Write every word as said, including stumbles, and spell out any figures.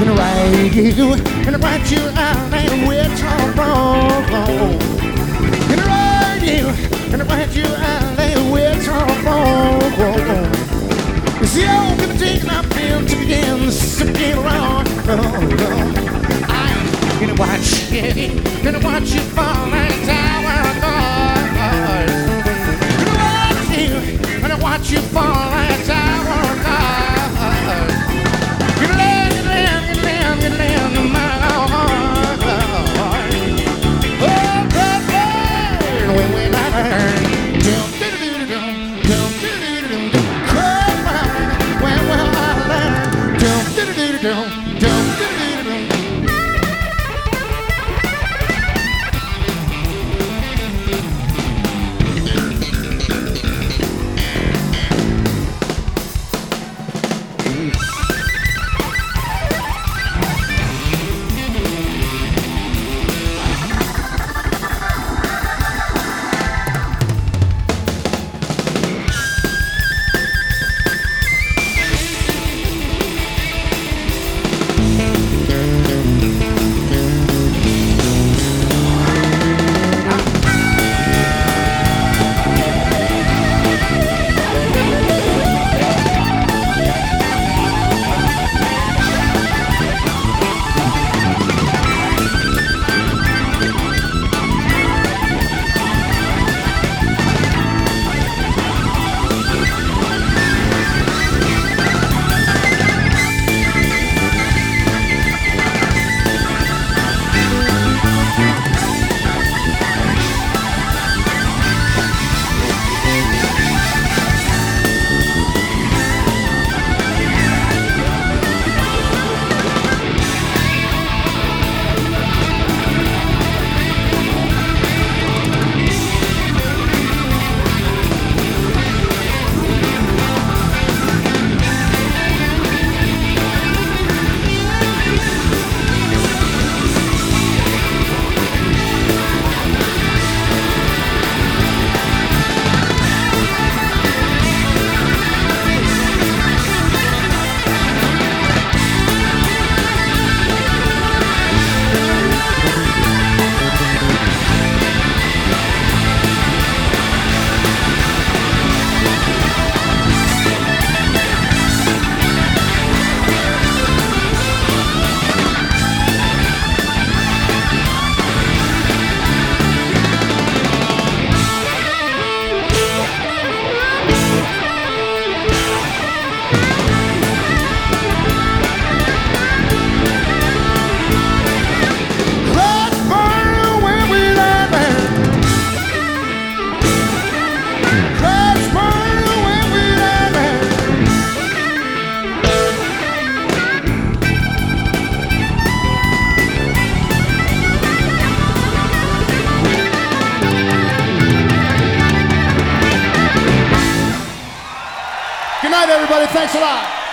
gonna ride you, gonna ride you out and we're wrong. Gonna ride you, gonna ride you out and we're wrong. You see, I'm gonna take an uphill to begin sticking around. Oh, oh. I'm gonna watch you, gonna watch you fall like tower doors. Gonna watch you, gonna watch you fall like tower doors. Gonna land, gonna land, gonna land, gonna land in my heart. Oh, baby, when we learn. Good night, everybody. Thanks a lot.